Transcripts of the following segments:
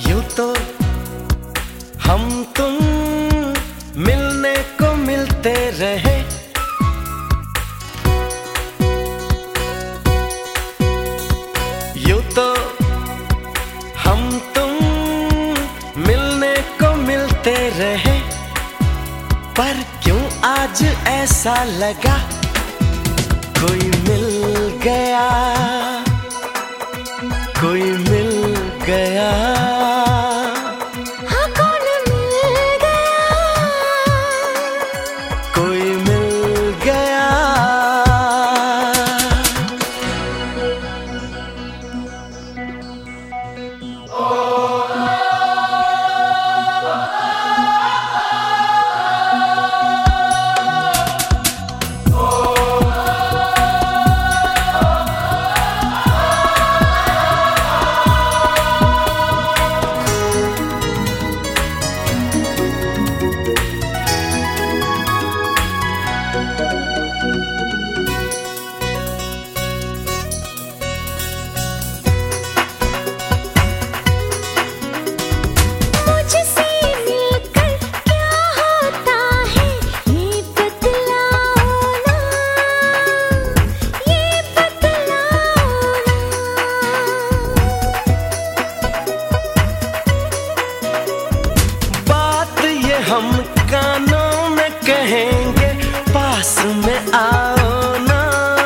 यूं तो हम तुम मिलने को मिलते रहे, यूं तो हम तुम मिलने को मिलते रहे, पर क्यों आज ऐसा लगा कोई मिल गया, कोई मिल गया। हाँ, कौन मिल गया, कोई मिल गया। हम कानों में कहेंगे, पास में आओ ना,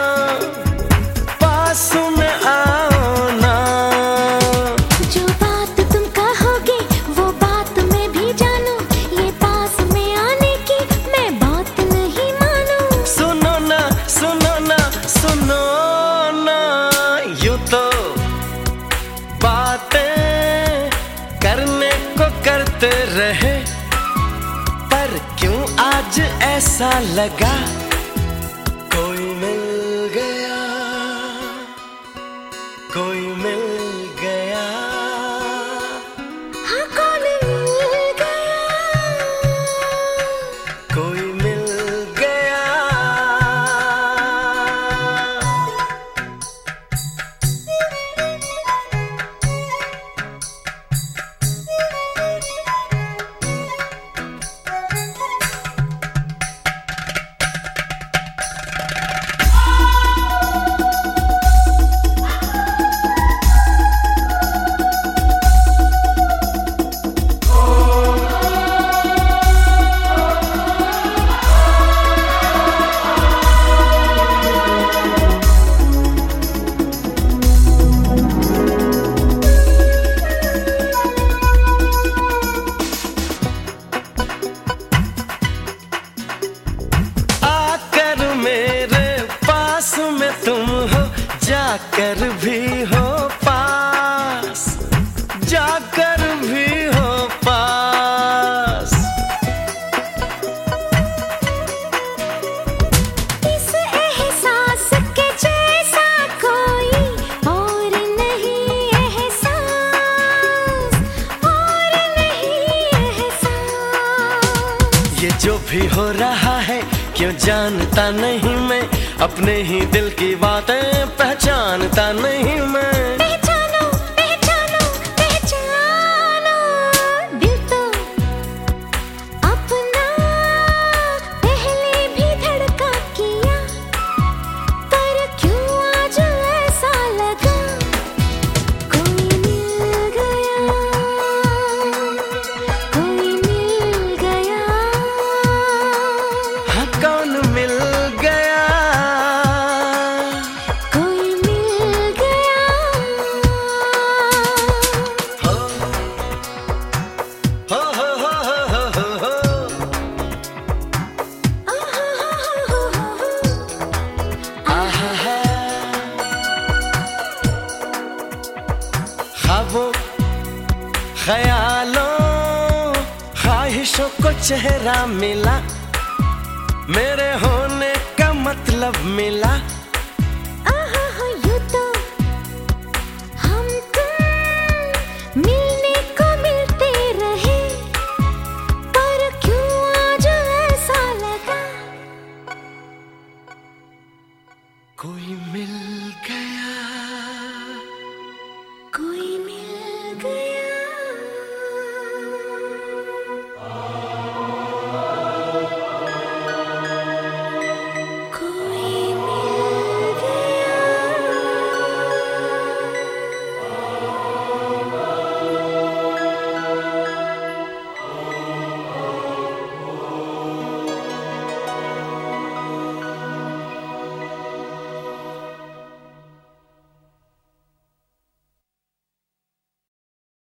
पास में आओ ना। जो बात तुम कहोगे वो बात मैं भी जानूं, ये पास में आने की मैं बात नहीं मानूं। सुनो ना, सुनो ना, सुनो ना, यूं तो बातें करने को करते रहे, पर क्यों आज ऐसा लगा कोई मिल गया, कोई मिल गया। हाँ, कौन मिल गया, कोई मिल गया। तुम हो जाकर भी हो पास, जाकर भी हो पास। इस एहसास के जैसा कोई और नहीं एहसास, और नहीं एहसास। ये जो भी हो रहा है क्यों जानता नहीं मैं, अपने ही दिल की बातें पहचानता नहीं मैं। पहचानो, पहचानो, पहचानो, दिल तो अपना पहले भी धड़का किया, पर क्यों आज ऐसा लगा कोई मिल गया, कोई मिल गया। हाँ, कौन मिल गया, ख्वाबों ख्यालों ख्वाहिशों को चेहरा मिला, मेरे होने का मतलब मिला।